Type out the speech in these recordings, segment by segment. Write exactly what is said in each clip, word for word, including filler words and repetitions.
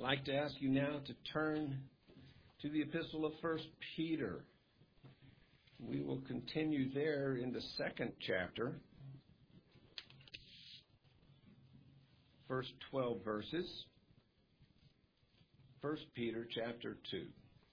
I'd like to ask you now to turn to the epistle of First Peter. We will continue there in the second chapter, first twelve verses. First Peter chapter two.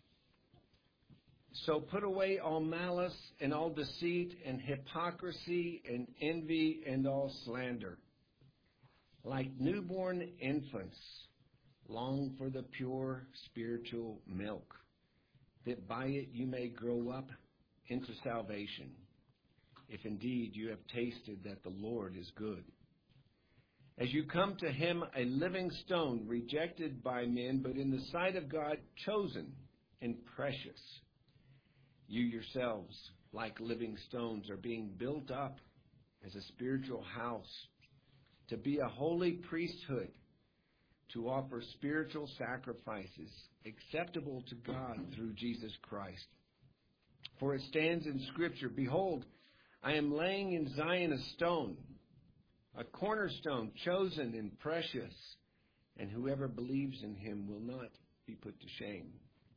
So put away all malice and all deceit and hypocrisy and envy and all slander. Like newborn infants, long for the pure spiritual milk, that by it you may grow up into salvation, if indeed you have tasted that the Lord is good. As you come to him, a living stone, rejected by men, but in the sight of God, chosen and precious. You yourselves, like living stones, are being built up as a spiritual house, to be a holy priesthood, to offer spiritual sacrifices acceptable to God through Jesus Christ. For it stands in Scripture, behold, I am laying in Zion a stone, a cornerstone, chosen and precious, and whoever believes in him will not be put to shame.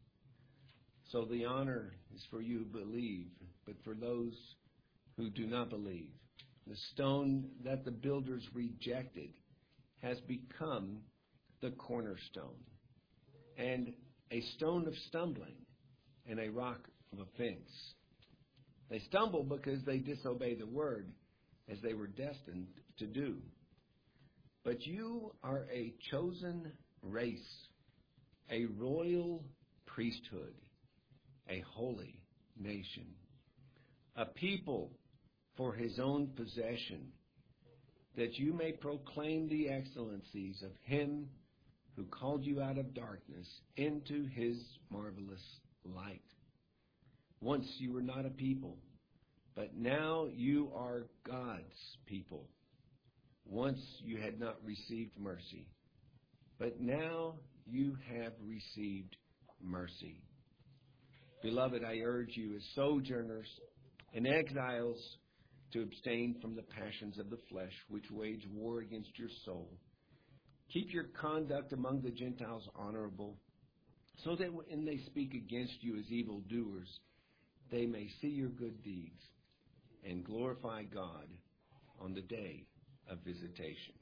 So the honor is for you who believe, but for those who do not believe, the stone that the builders rejected has become the cornerstone, and a stone of stumbling, and a rock of offense. They stumble because they disobey the word, as they were destined to do. But you are a chosen race, a royal priesthood, a holy nation, a people for his own possession, that you may proclaim the excellencies of him who called you out of darkness into his marvelous light. Once you were not a people, but now you are God's people. Once you had not received mercy, but now you have received mercy. Beloved, I urge you as sojourners and exiles to abstain from the passions of the flesh, which wage war against your soul. Keep your conduct among the Gentiles honorable, so that when they speak against you as evildoers, they may see your good deeds and glorify God on the day of visitation.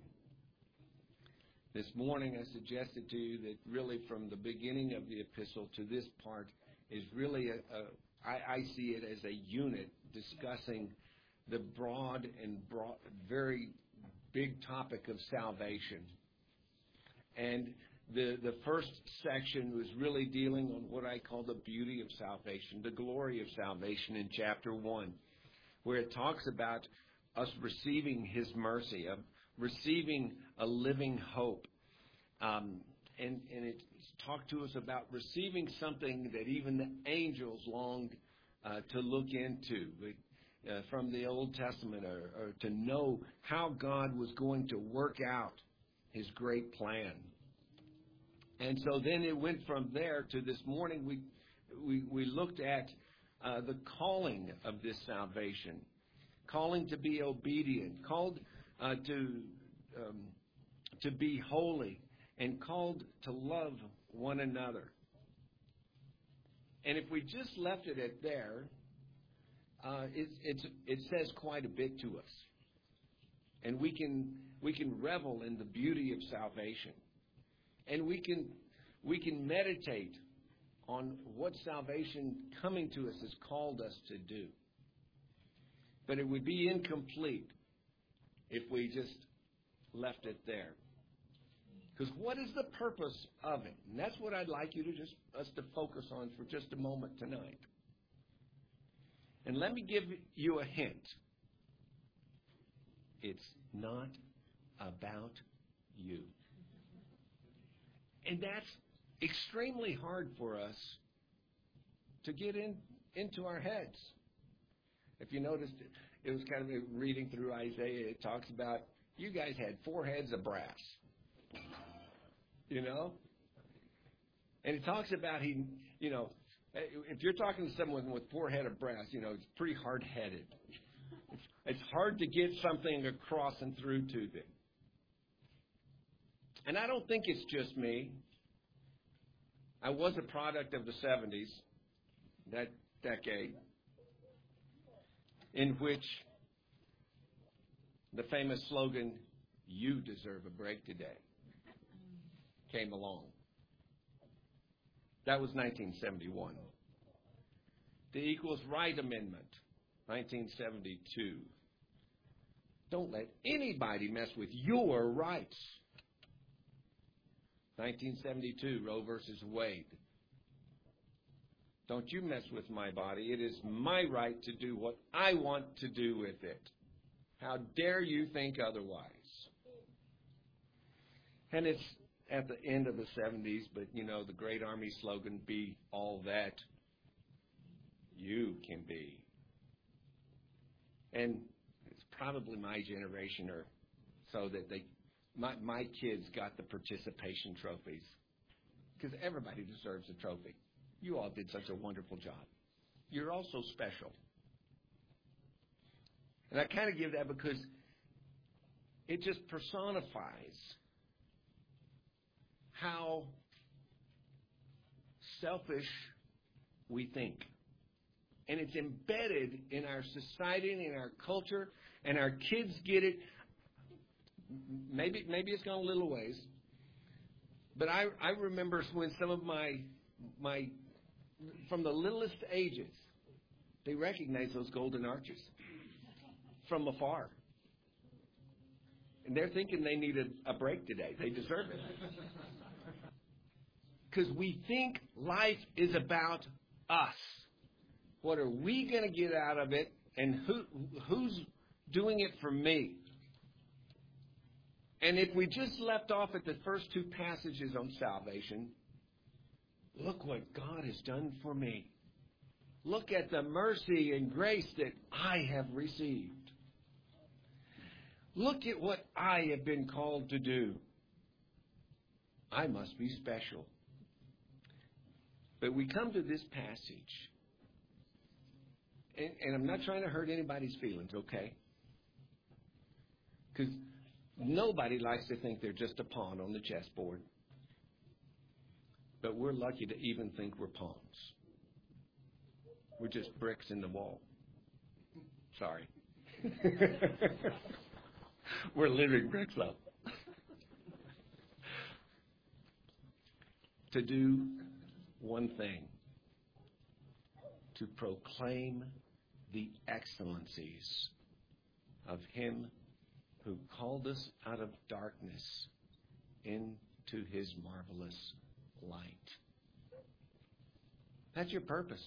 This morning I suggested to you that really from the beginning of the epistle to this part is really, a, a, I, I see it as a unit discussing the broad and broad, very big topic of salvation. And the, the first section was really dealing on what I call the beauty of salvation, the glory of salvation in chapter one, where it talks about us receiving his mercy, of receiving a living hope. Um, and, and it talked to us about receiving something that even the angels longed uh, to look into uh, from the Old Testament, or, or to know how God was going to work out his great plan. And so then it went from there to this morning we we, we looked at uh, the calling of this salvation, calling to be obedient, called uh, to um, to be holy, and called to love one another. And if we just left it at there, uh, it, it's, it says quite a bit to us, and we can we can revel in the beauty of salvation. And we can we can meditate on what salvation coming to us has called us to do. But it would be incomplete if we just left it there. Because what is the purpose of it? And that's what I'd like you to just us to focus on for just a moment tonight. And let me give you a hint. It's not about you. And that's extremely hard for us to get in into our heads. If you noticed, it was kind of a reading through Isaiah. It talks about you guys had four heads of brass, you know? And it talks about, he, you know, if you're talking to someone with four heads of brass, you know, it's pretty hard-headed. It's, it's hard to get something across and through to them. And I don't think it's just me. I was a product of the seventies, that decade, in which the famous slogan, "You deserve a break today," came along. That was nineteen seventy-one. The Equals Right Amendment, nineteen seventy-two. Don't let anybody mess with your rights. nineteen seventy-two, Roe versus Wade. Don't you mess with my body. It is my right to do what I want to do with it. How dare you think otherwise? And it's at the end of the seventies, but, you know, the great Army slogan, "Be all that you can be." And it's probably my generation or so that they, my, my kids got the participation trophies, because everybody deserves a trophy. You all did such a wonderful job. You're also special. And I kind of give that because it just personifies how selfish we think. And it's embedded in our society and in our culture, and our kids get it. Maybe maybe it's gone a little ways. But I, I remember when some of my, my, from the littlest ages, they recognize those golden arches from afar. And they're thinking they need a, a break today. They deserve it. Because we think life is about us. What are we going to get out of it, and who who's doing it for me? And if we just left off at the first two passages on salvation, look what God has done for me. Look at the mercy and grace that I have received. Look at what I have been called to do. I must be special. But we come to this passage, and, and I'm not trying to hurt anybody's feelings, okay? Because nobody likes to think they're just a pawn on the chessboard. But we're lucky to even think we're pawns. We're just bricks in the wall. Sorry. We're living bricks up. To do one thing: to proclaim the excellencies of Him who called us out of darkness into His marvelous light. That's your purpose.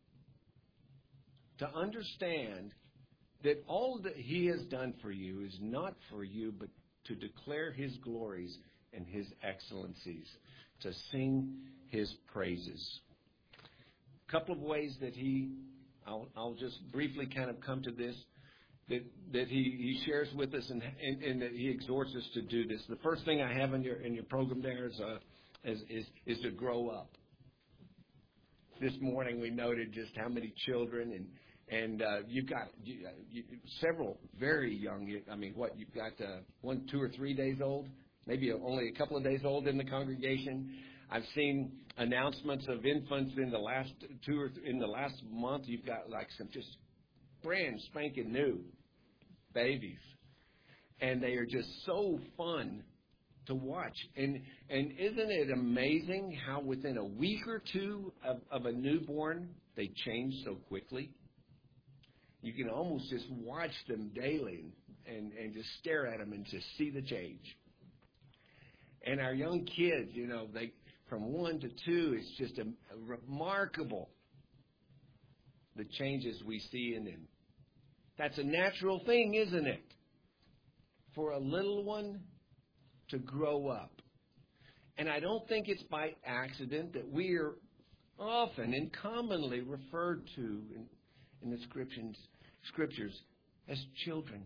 To understand that all that He has done for you is not for you, but to declare His glories and His excellencies, to sing His praises. A couple of ways that He, I'll, I'll just briefly kind of come to this, that, that he, he shares with us and, and, and that He exhorts us to do this. The first thing I have in your in your program there is, uh, is, is, is to grow up. This morning we noted just how many children, and and uh, you've got you, you, several very young. I mean, what, you've got uh, one, two or three days old, maybe only a couple of days old in the congregation. I've seen announcements of infants in the last two or th- in the last month. You've got like some just brand spanking new babies, and they are just so fun to watch. And and isn't it amazing how within a week or two of, of a newborn they change so quickly? You can almost just watch them daily and, and just stare at them and just see the change. And our young kids, you know, they from one to two, it's just a, a remarkable the changes we see in them. That's a natural thing, isn't it? For a little one to grow up. And I don't think it's by accident that we are often and commonly referred to in, in the scriptures, scriptures as children.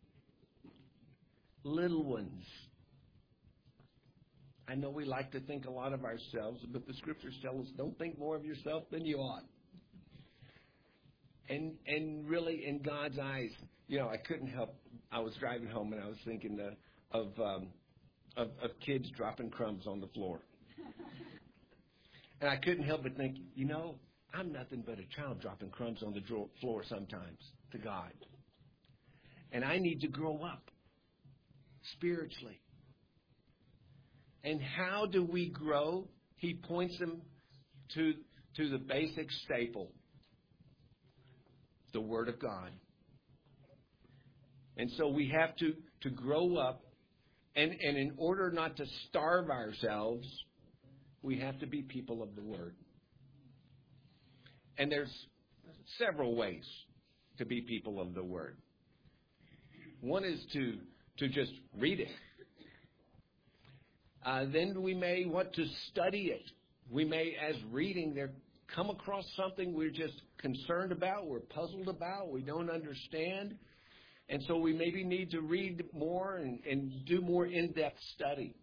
Little ones. I know we like to think a lot of ourselves, but the scriptures tell us don't think more of yourself than you ought. And and really, in God's eyes, you know, I couldn't help. I was driving home and I was thinking uh, of, um, of of kids dropping crumbs on the floor. And I couldn't help but think, you know, I'm nothing but a child dropping crumbs on the dro- floor sometimes to God. And I need to grow up spiritually. And how do we grow? He points them to, to the basic staple, the Word of God. And so we have to, to grow up. And, and in order not to starve ourselves, we have to be people of the Word. And there's several ways to be people of the Word. One is to, to just read it. Uh, then we may want to study it. We may, as reading, there come across something we're just concerned about, we're puzzled about, we don't understand. And so we maybe need to read more and, and do more in-depth study.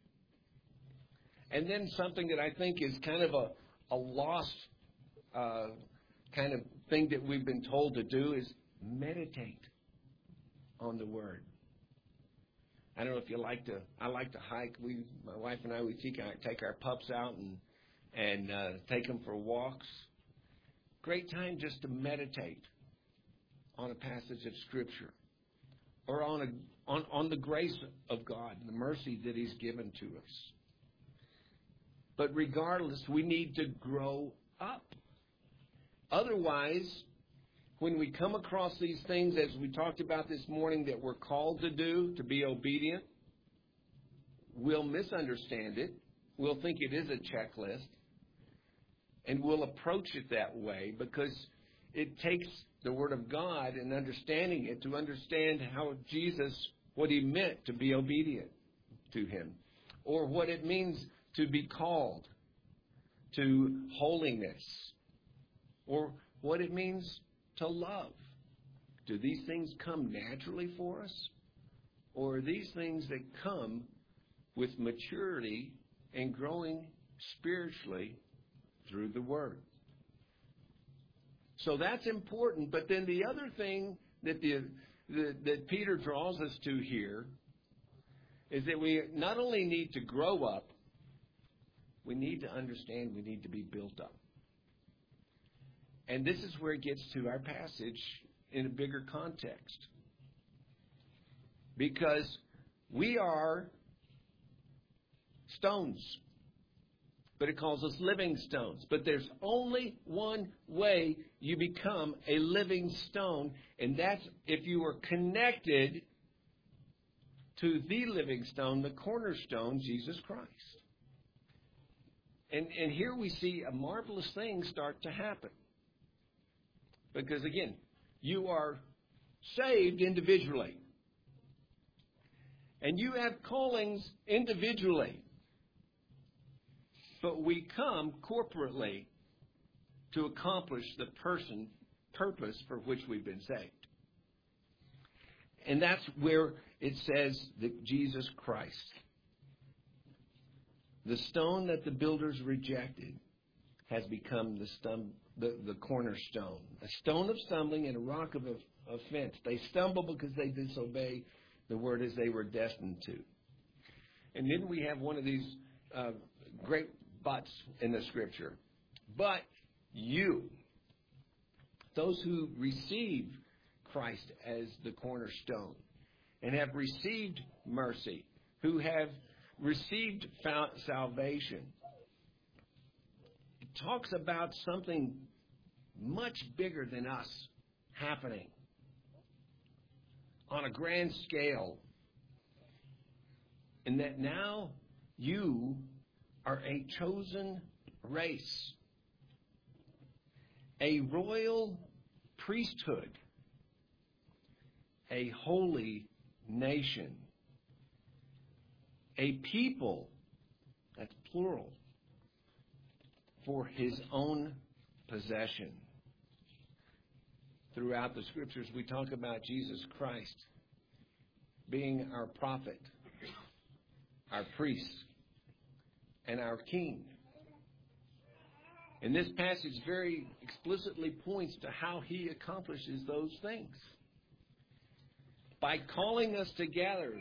And then something that I think is kind of a, a lost uh, kind of thing that we've been told to do is meditate on the Word. I don't know if you like to, I like to hike. We, my wife and I, we take our, take our pups out and, and uh, take them for walks. Great time just to meditate on a passage of Scripture or on, a, on, on the grace of God, the mercy that He's given to us. But regardless, we need to grow up. Otherwise, when we come across these things, as we talked about this morning, that we're called to do, to be obedient, we'll misunderstand it. We'll think it is a checklist. And we'll approach it that way because it takes the Word of God and understanding it to understand how Jesus, what He meant to be obedient to Him, or what it means to be called to holiness, or what it means to love. Do these things come naturally for us? Or are these things that come with maturity and growing spiritually through the Word? So that's important. But then the other thing that, the, the, that Peter draws us to here is that we not only need to grow up, we need to understand we need to be built up. And this is where it gets to our passage in a bigger context. Because we are stones, but it calls us living stones. But there's only one way you become a living stone, and that's if you are connected to the living stone, the cornerstone, Jesus Christ. And, and here we see a marvelous thing start to happen. Because, again, you are saved individually. And you have callings individually. But we come corporately to accomplish the person, purpose for which we've been saved. And that's where it says that Jesus Christ, the stone that the builders rejected, has become the, stum- the, the cornerstone. A stone of stumbling and a rock of offense. They stumble because they disobey the word as they were destined to. And then we have one of these uh, great buts in the Scripture. But you, those who receive Christ as the cornerstone and have received mercy, who have received salvation, it talks about something much bigger than us happening on a grand scale. And that now you are a chosen race, a royal priesthood, a holy nation, a people, that's plural, for His own possession. Throughout the Scriptures, we talk about Jesus Christ being our prophet, our priest, and our king. And this passage very explicitly points to how He accomplishes those things. By calling us together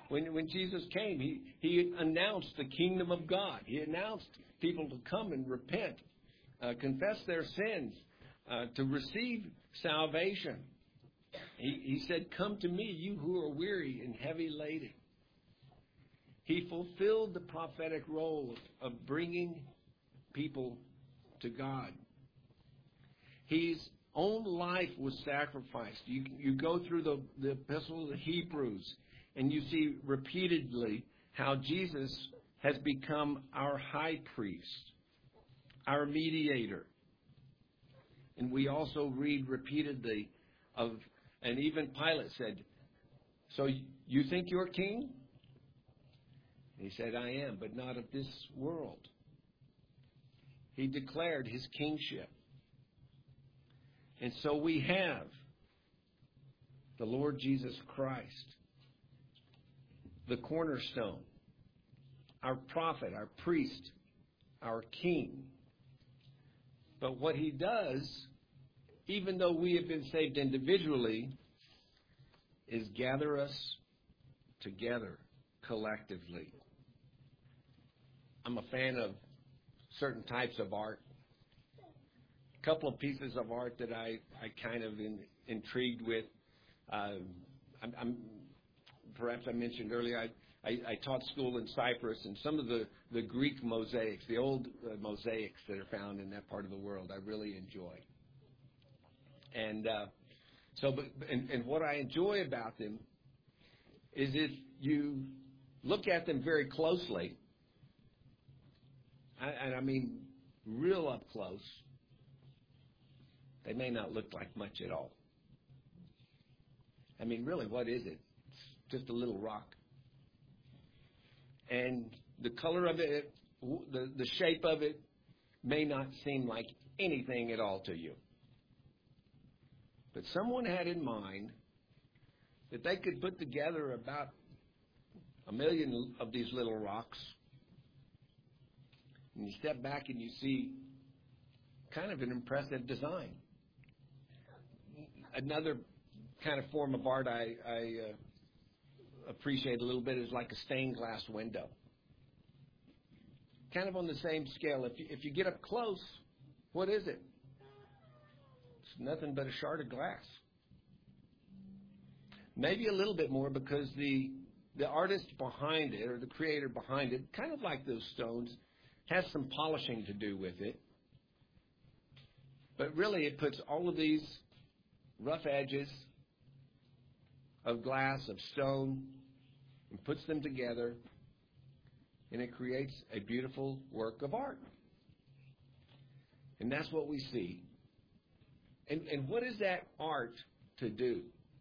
When, when Jesus came, he, he announced the kingdom of God. He announced people to come and repent, uh, confess their sins, uh, to receive salvation. He, he said, "Come to me, you who are weary and heavy laden." He fulfilled the prophetic role of, of bringing people to God. His own life was sacrificed. You, you go through the, the Epistle of the Hebrews, and you see repeatedly how Jesus has become our high priest, our mediator. And we also read repeatedly of, and even Pilate said, "So you think you're king?" And he said, "I am, but not of this world." He declared his kingship. And so we have the Lord Jesus Christ, the cornerstone, our prophet, our priest, our king. But what he does, even though we have been saved individually, is gather us together collectively. I'm a fan of certain types of art. A couple of pieces of art that I, I kind of in, intrigued with. Uh, I'm, I'm, perhaps I mentioned earlier, I, I, I taught school in Cyprus, and some of the, the Greek mosaics, the old uh, mosaics that are found in that part of the world, I really enjoy. And uh, so, but, and, and what I enjoy about them is if you look at them very closely, and I mean real up close, they may not look like much at all. I mean, really, what is it? It's just a little rock. And the color of it, the, the shape of it, may not seem like anything at all to you. But someone had in mind that they could put together about a million of these little rocks. And you step back and you see kind of an impressive design. Another kind of form of art I, I uh, appreciate a little bit is like a stained glass window. Kind of on the same scale. If you, if you get up close, what is it? It's nothing but a shard of glass. Maybe a little bit more because the the artist behind it, or the creator behind it, kind of like those stones, has some polishing to do with it. But really it puts all of these rough edges of glass, of stone, and puts them together, and it creates a beautiful work of art. And that's what we see. And, and what is that art to do?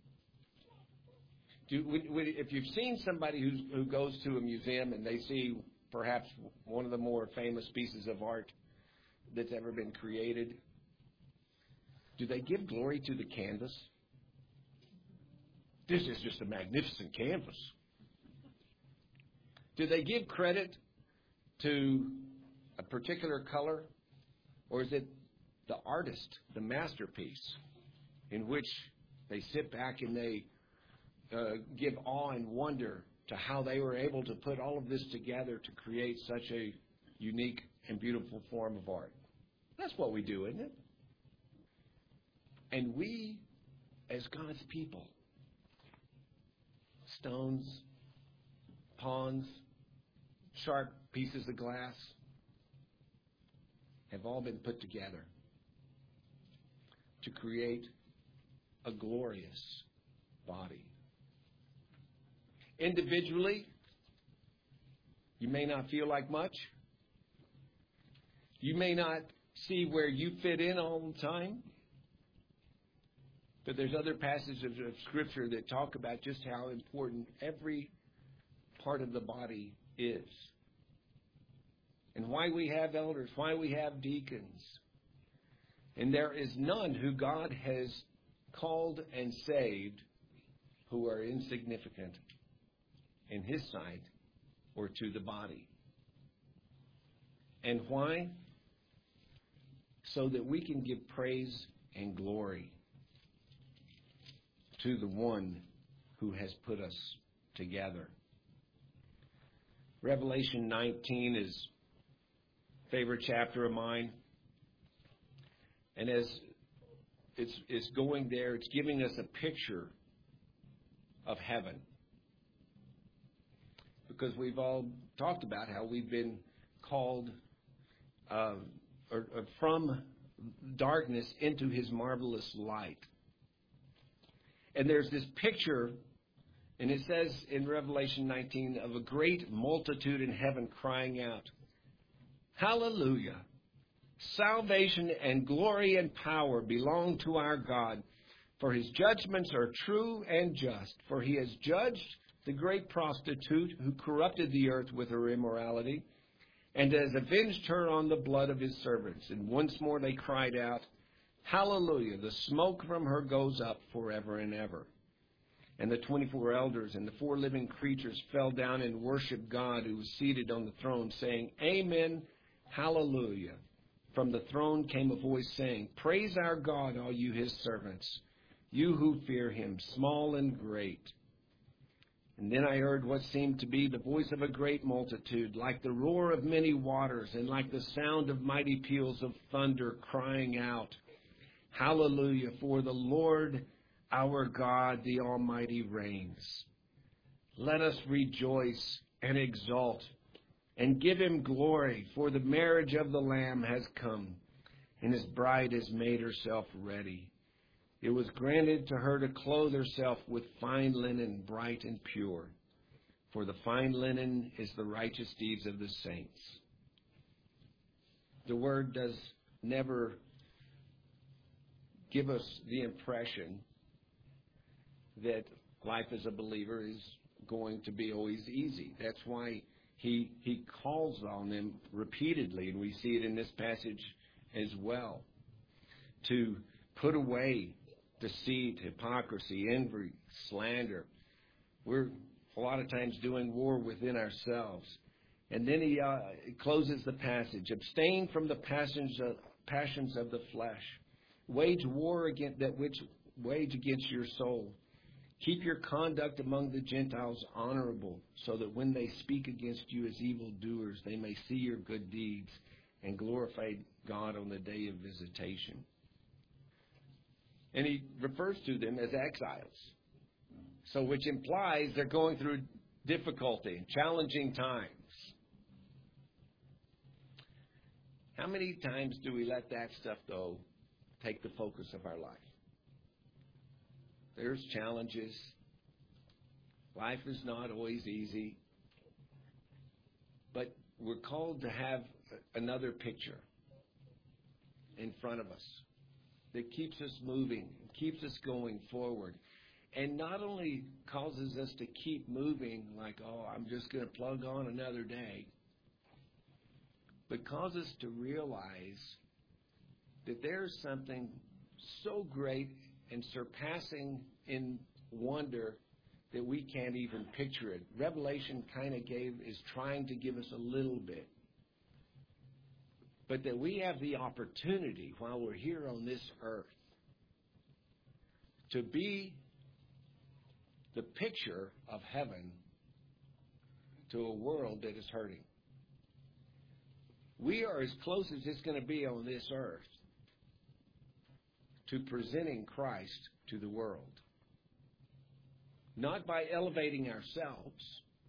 do when, when, if you've seen somebody who's, who goes to a museum and they see perhaps one of the more famous pieces of art that's ever been created, do they give glory to the canvas? This is just a magnificent canvas. Do they give credit to a particular color? Or is it the artist, the masterpiece, in which they sit back and they uh, give awe and wonder to how they were able to put all of this together to create such a unique and beautiful form of art? That's what we do, isn't it? And we, as God's people, stones, ponds, sharp pieces of glass, have all been put together to create a glorious body. Individually, you may not feel like much. You may not see where you fit in all the time. But there's other passages of Scripture that talk about just how important every part of the body is. And why we have elders, why we have deacons. And there is none who God has called and saved who are insignificant in His sight or to the body. And why? So that we can give praise and glory to the one who has put us together. Revelation nineteen is a favorite chapter of mine. And as it's, it's going there, it's giving us a picture of heaven. Because we've all talked about how we've been called uh, or, or from darkness into his marvelous light. And there's this picture, and it says in Revelation nineteen, of a great multitude in heaven crying out, "Hallelujah! Salvation and glory and power belong to our God, for his judgments are true and just. For he has judged the great prostitute who corrupted the earth with her immorality, and has avenged her on the blood of his servants." And once more they cried out, "Hallelujah! The smoke from her goes up forever and ever." And the twenty-four elders and the four living creatures fell down and worshiped God who was seated on the throne, saying, "Amen, hallelujah." From the throne came a voice saying, "Praise our God, all you his servants, you who fear him, small and great." And then I heard what seemed to be the voice of a great multitude, like the roar of many waters, and like the sound of mighty peals of thunder, crying out, "Hallelujah, for the Lord our God, the Almighty, reigns. Let us rejoice and exult and give him glory, for the marriage of the Lamb has come, and his bride has made herself ready. It was granted to her to clothe herself with fine linen, bright and pure, for the fine linen is the righteous deeds of the saints." The word does never give us the impression that life as a believer is going to be always easy. That's why he he calls on them repeatedly, and we see it in this passage as well, to put away deceit, hypocrisy, envy, slander. We're a lot of times doing war within ourselves. And then he uh, closes the passage. "Abstain from the passions of, passions of the flesh. Wage war against that which wage against your soul. Keep your conduct among the Gentiles honorable, so that when they speak against you as evildoers, they may see your good deeds and glorify God on the day of visitation." And he refers to them as exiles, so which implies they're going through difficulty, challenging times. How many times do we let that stuff, though, take the focus of our life? There's challenges. Life is not always easy. But we're called to have another picture in front of us that keeps us moving, keeps us going forward, and not only causes us to keep moving like, oh, I'm just going to plug on another day, but causes us to realize that there's something so great and surpassing in wonder that we can't even picture it. Revelation kind of gave is trying to give us a little bit. But that we have the opportunity while we're here on this earth to be the picture of heaven to a world that is hurting. We are as close as it's going to be on this earth to presenting Christ to the world. Not by elevating ourselves,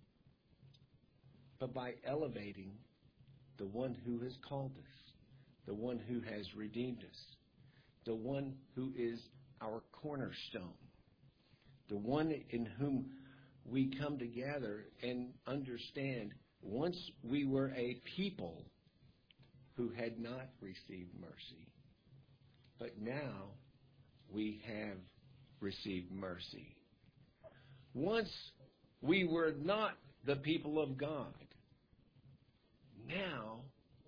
but by elevating the one who has called us, the one who has redeemed us, the one who is our cornerstone, the one in whom we come together and understand once we were a people who had not received mercy, but now we have received mercy. Once we were not the people of God, now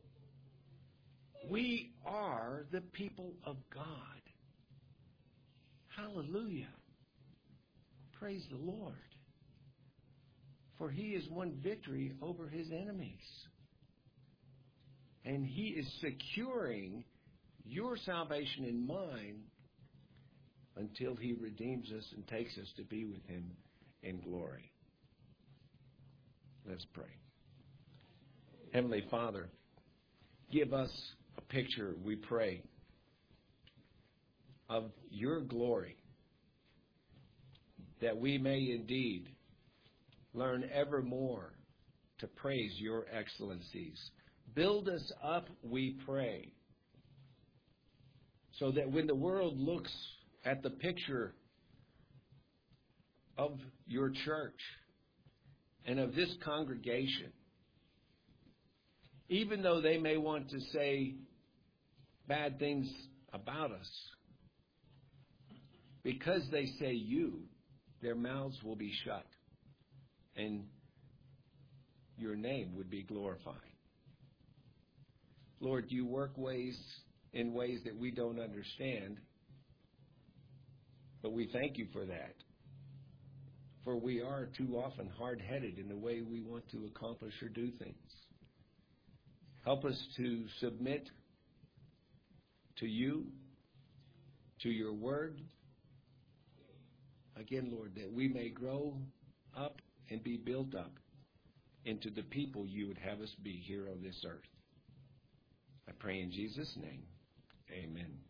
we are the people of God. Hallelujah. Praise the Lord. For he has won victory over his enemies. And he is securing your salvation and mine until he redeems us and takes us to be with him in glory. Let's pray. Heavenly Father, give us a picture, we pray, of your glory, that we may indeed learn ever more to praise your excellencies. Build us up, we pray, so that when the world looks at the picture of your church and of this congregation, even though they may want to say bad things about us, because they say you, their mouths will be shut, and your name would be glorified. Lord, you work ways in ways that we don't understand, but we thank you for that. For we are too often hard-headed in the way we want to accomplish or do things. Help us to submit to you, to your word. Again, Lord, that we may grow up and be built up into the people you would have us be here on this earth. I pray in Jesus' name. Amen.